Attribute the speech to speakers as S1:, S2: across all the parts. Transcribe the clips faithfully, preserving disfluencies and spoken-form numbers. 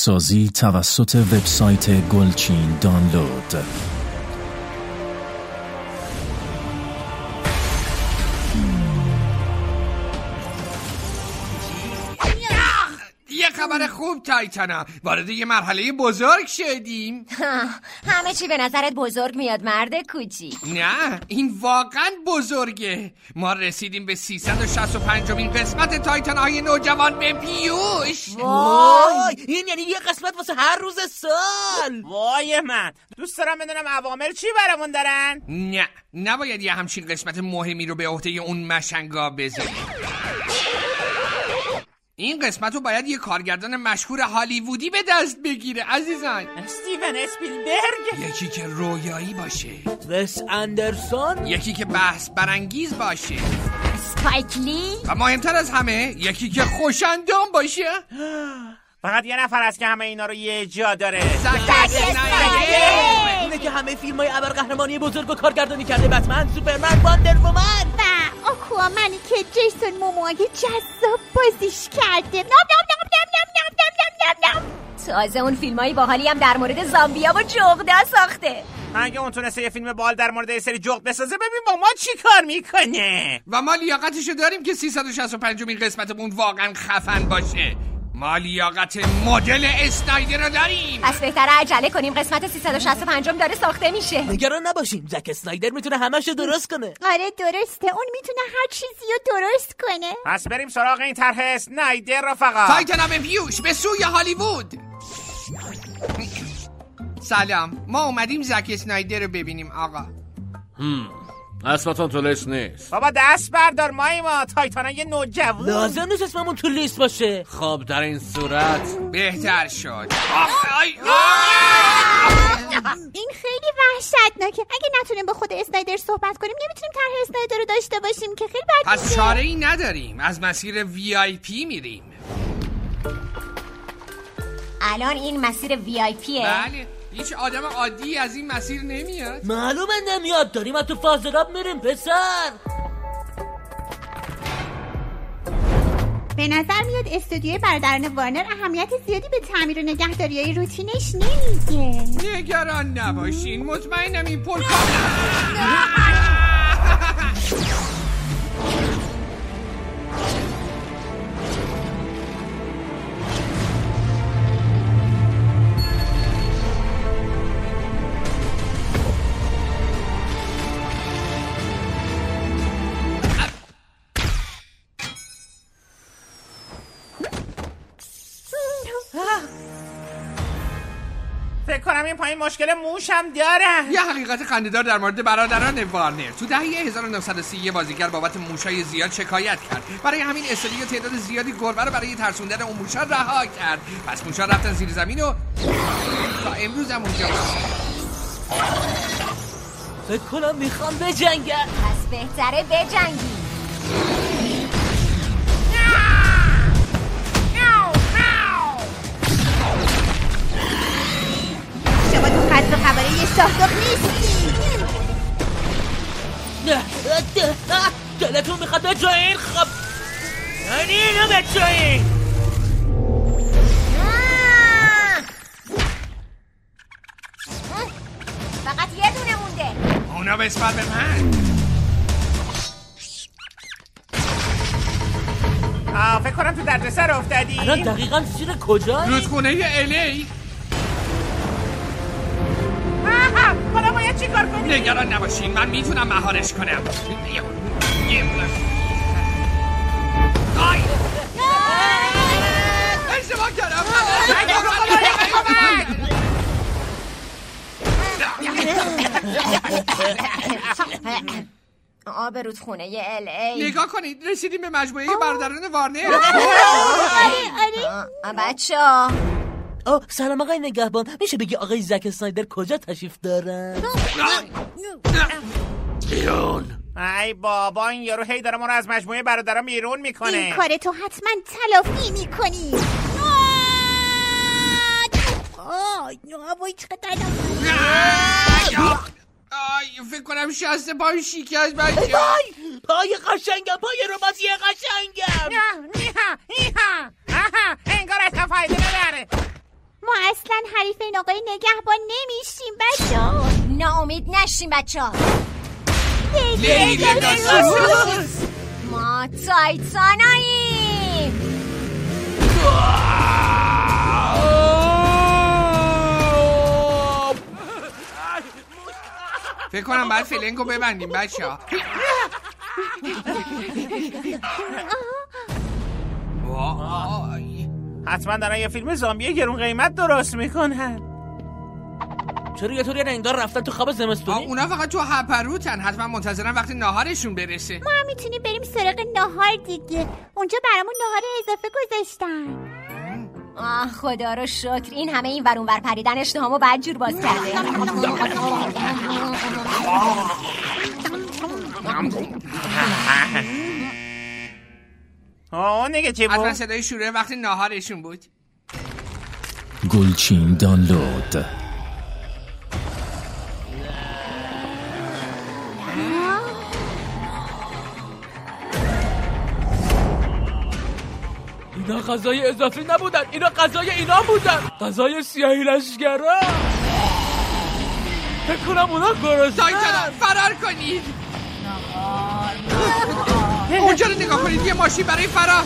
S1: سازی توسط وبسایت گلچین دانلود.
S2: یه خبر خوب تایتانا، وارد یه مرحله بزرگ شدیم.
S3: همه چی به نظرت بزرگ میاد مرد کوچیک؟
S2: نه، این واقعا بزرگه. ما رسیدیم به سیصد و شصت و پنجمین قسمت تایتان‌های نوجوان به پیوش.
S4: وای، این یعنی یه قسمت واسه هر روز سال.
S5: وای من دوست دارم بدونم عوامل چی برامون دارن.
S2: نه، نباید یه همچین قسمت مهمی رو به عهده اون مشنگا بذاریم. این قسمت رو باید یه کارگردان مشهور هالیوودی به دست بگیره عزیزان.
S5: استیون اسپیلبرگ.
S2: یکی که رویایی باشه.
S4: وس اندرسون.
S2: یکی که بحث برانگیز باشه.
S3: اسپایک لی.
S2: و مهمتر از همه یکی که خوش‌اندام باشه.
S5: فقط یه نفر هست که همه اینا رو یه جا داره.
S2: زک اسنایدر.
S4: اونه که همه فیلم های ابرقهرمانی بزرگ و کارگردانی کرده. بتمن، سوپرمن، واندر وومن
S6: و آکوامنی که جیسون موموآ جذاب بازیش کرده. نام نام نام نام نام نام نام نام.
S3: تازه اون فیلمایی باحالی هم در مورد زامبیا و جغدا ساخته.
S5: اگه اون تونسته یه فیلم باحال در مورد یه سری جغد بسازه، ببین با ما چی کار میکنه.
S2: و ما لیاقتشو داریم که سیصد و شصت و پنجمین قسمتمون واقعا خفن باشه. ما لیاقت مدل اسنایدر رو داریم.
S3: پس بهتره عجله کنیم، قسمت سیصد و شصت و پنج داره ساخته میشه.
S4: نگران نباشیم، زک اسنایدر میتونه همه‌شو درست کنه.
S6: آره درسته، اون میتونه هر چیزی رو درست کنه.
S5: پس بریم سراغ این طرح اسنایدر رفقا.
S2: تایتانا به پیوش، به سوی هالیوود. سلام، ما اومدیم زک اسنایدر رو ببینیم آقا.
S7: هم اسمتون تو لیست نیست.
S5: بابا دست بردار، مایی ما تایتانا یه نوجوان.
S4: لازم نیست اسممون تو لیست باشه.
S7: خب در این صورت
S2: بهتر شد. آخ آی
S6: این خیلی وحشتناکه. اگه نتونیم با خود اسنایدر صحبت کنیم، نمیتونیم طرح اسنایدر رو داشته باشیم که خیلی بد میشه.
S2: پس چاره ای نداریم، از مسیر وی آی پی میریم.
S3: الان این مسیر وی آی پیه؟
S2: بله، هیچ آدم عادی از این مسیر نمیاد.
S4: معلومه نمیاد، داریم از تو فاضلاب میریم پسر.
S6: به نظر میاد استودیوی برادران وارنر اهمیت زیادی به تعمیر و نگهداری های روتینش نمیده.
S2: نگران نباشین، مطمئنم این پر
S5: فکر کنم این پایین مشکل موش هم دارن.
S2: یه حقیقت خنده‌دار در مورد برادران وارنر. تو دهه هزار و نهصد و سی یه بازیگر بابت موشای زیاد شکایت کرد. برای همین استودیو تعداد زیادی گربه رو برای ترسوندن اون موشا رها کرد. پس موشا رفتن زیر زمین و تا امروز هم اونجا هستن.
S4: فکر کنم میخوام بجنگن.
S3: پس بهتره بجنگی.
S6: شما تو خط خبری یه شاهدخ نیستی.
S4: نه دلتون میخواد بجایین. خب یعنی اینو بجایین.
S3: فقط یه دونه مونده.
S2: اونا بسپر به من.
S5: آه فکر کنم تو دردسر افتادی.
S4: الان دقیقا زیر کجایی؟
S2: رودخونه الی.
S5: حالا باید چی کار کنیم؟
S2: نگران نباشین، من میتونم مهارش کنم. آی اشتباه کردم.
S3: آب رودخونه ال ای.
S2: نگاه کنید، رسیدیم به مجموعه برادران وارنر.
S6: آره
S3: بچه‌ها
S4: آه سلام آقای نگهبان، میشه بگی آقای زک اسنایدر کجا تشریف دارن؟
S7: بیرون.
S5: ای بابا این یارو هی داره ما رو از مجموعه برادران بیرون میکنه.
S6: این کار تو حتما تلافی میکنی. وای چقدر
S2: آی فکر کنم شسته پای شکست بچه.
S4: پای پای قشنگم، پای رباطی قشنگم.
S5: نه نه نه آها انگار اصلا فایده نداره.
S6: ما اصلا حریف این آقای نگهبان نمیشیم بچه‌ها.
S3: ناامید نشیم بچه‌ها.
S2: لیلی پگاسوس.
S3: ما تایتاناییم.
S2: فکر کنم باید فلنگو ببندیم بچه‌ها. وای،
S5: حتما دارن یه فیلم زامبی گرون قیمت درست میکنن.
S4: چرا یه طوری انگار رفتن تو خواب زمستونی؟
S2: اونا فقط تو هپروتن، حتما منتظرن وقتی ناهارشون برسه.
S6: ما هم میتونیم بریم سراغ ناهار دیگه. اونجا برامون ناهار اضافه گذاشتن.
S3: آه خدا رو شکر، این همه این ور اون ور پریدن اشتهامو بعد جور باز کرده.
S5: آه نگه چی
S2: حتما
S5: بود؟
S2: صدای شوره وقتی ناهارشون بود.
S1: گلچین دانلود.
S4: اینا غذای اضافی نبودن، اینا غذای اینا بودن، غذای سیاهی لشگرا. فکر کنم اونا گرسنه‌ان.
S2: تایتانا فرار کنید. اونجا رو نگاه کنید، یه ماشین برای فرار.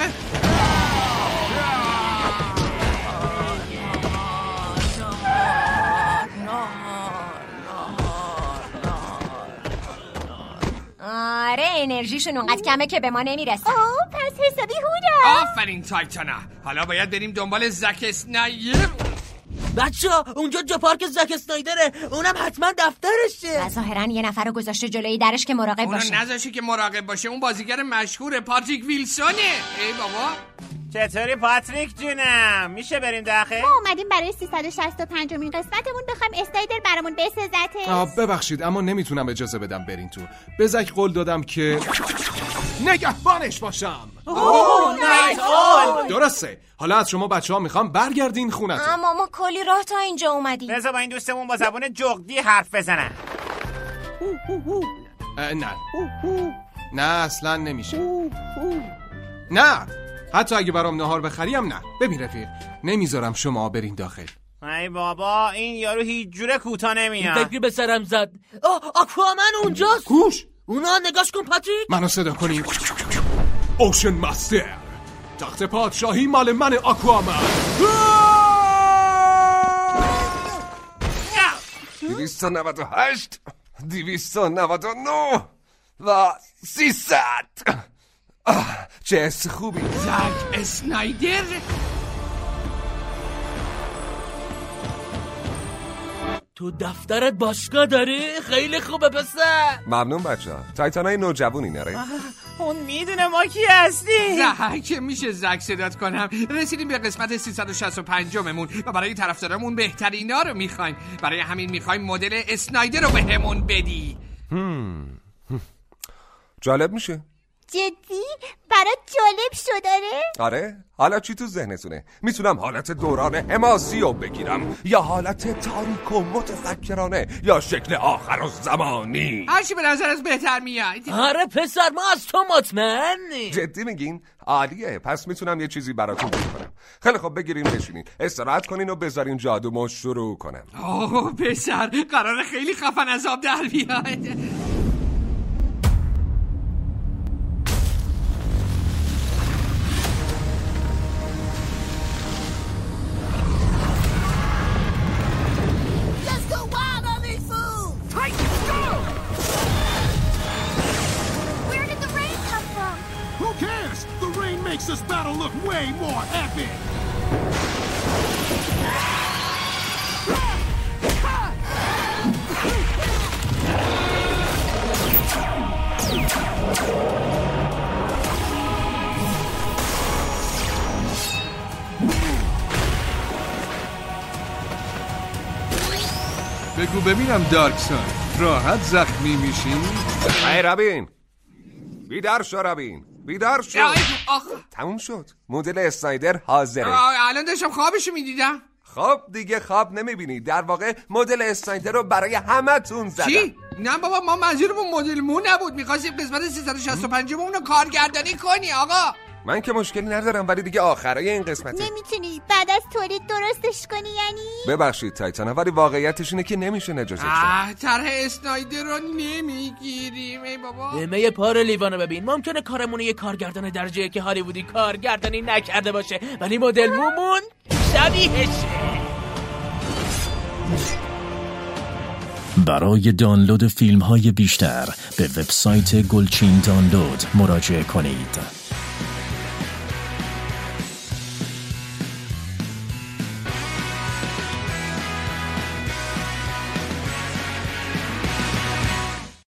S3: آره انرژیشون اونقدر کمه که به ما نمیرسن.
S6: اوه پس حسابی هورا.
S2: آفرین تایتانا. حالا باید بریم دنبال زک اسنایر.
S4: بچه ها اونجا جا پارک زک اسنایدره، اونم حتما دفترشه.
S3: و ظاهرا یه نفر رو گذاشته جلوی درش که مراقب
S2: اونو
S3: باشه.
S2: نذاشه که مراقب باشه، اون بازیگر مشهور پاتریک ویلسونه. ای بابا
S5: چطوری پاتریک جونم؟ میشه بریم داخل؟
S6: ما اومدیم برای سیصد و شصت و پنجمین قسمتمون بخوایم اسنایدر برامون بسزتش.
S8: آه ببخشید اما نمیتونم اجازه بدم برین تو. به زک قول دادم که نگهبانش باشم.
S5: اوه نایت اول.
S8: درسته. حالا از شما بچه ها میخوام برگردین خونتون.
S3: اما ما کلی راه تا اینجا اومدیم.
S5: بذار با این دوستمون با زبان جغدی حرف بزنن.
S8: نه نه اصلا نمیشه. نه حتی اگه برام نهار بخریم نه. ببین رفیق، نمیذارم شما برین داخل.
S5: ای بابا این یارو هیچ جوره کوتا نمیاد.
S4: فکری به سرم زد. آه آکوامن اونجاست.
S8: کوش
S4: اونا نگاش کن پاتریک.
S8: منو صدا کنید. اوشن ماستر، تخت پادشاهی مال من آکوامن.
S9: دویست و نود و هشت، دویست و نود و نه و سیصد. چه حس خوبی.
S2: زک اسنایدر.
S4: تو دفترت باشگاه داری؟ خیلی خوبه پسر.
S9: ممنون بچه ها. تایتانای نوجوونی نره.
S5: اون میدونه ما کی هستی.
S2: زک میشه زک صدات کنم. رسیدیم به قسمت سیصد و شصت و پنج مون و برای طرفدارمون بهترینا رو میخوایم. برای همین میخوایم مدل اسنایدر رو بهمون بدی.
S9: هم. جالب میشه.
S6: جدی؟ برات جالب شد آره؟
S9: آره؟ حالا چی تو ذهنتونه؟ میتونم حالت دوران حماسی رو بگیرم یا حالت تاریک و متفکرانه یا شکل آخر و زمانی.
S2: هرچی به نظر از بهتر میاد.
S4: آره پسر ما از تو مطمئنی.
S9: جدی میگین؟ عالیه. پس میتونم یه چیزی براتون بکنم. خیلی خب بگیرین بشینین، استراحت کنین و بذارین جادومو شروع کنم.
S2: اوه پسر قراره خیلی خفن از آب در بیاد.
S10: Makes this battle look way more epic.
S11: بگو ببینم دارکساید راحت زخمی میشین؟
S9: ای رابین بیدار شو رابین، بیدار شو. تموم شد. مدل اسنایدر حاضره.
S2: الان داشتم خوابشو میدیدم.
S9: خب دیگه خواب نمیبینی. در واقع مدل اسنایدر رو برای همه تون زدم.
S2: چی؟ نه بابا ما منظورمون مدل مو نبود. میخواستیم قسمت سیصد و شصت و پنج مون رو کارگردانی کنی آقا.
S9: من که مشکلی ندارم، ولی دیگه آخرای این قسمته.
S6: نمیتونی بعد از تولید درستش کنی یعنی؟
S9: ببخشید تایتانا، ولی واقعیتش اینه که نمیشه نجاتش داد.
S2: آه طرح اسنایدر رو نمیگیریم ای بابا.
S4: همه پار لیوانو ببین. ممکنه کارمون یه کارگردان درجه که هالیوودی کارگردانی نکرده باشه، ولی مدل مومون شبیهشه.
S1: برای دانلود فیلم های بیشتر به وبسایت گلچین دانلود مراجعه کنید.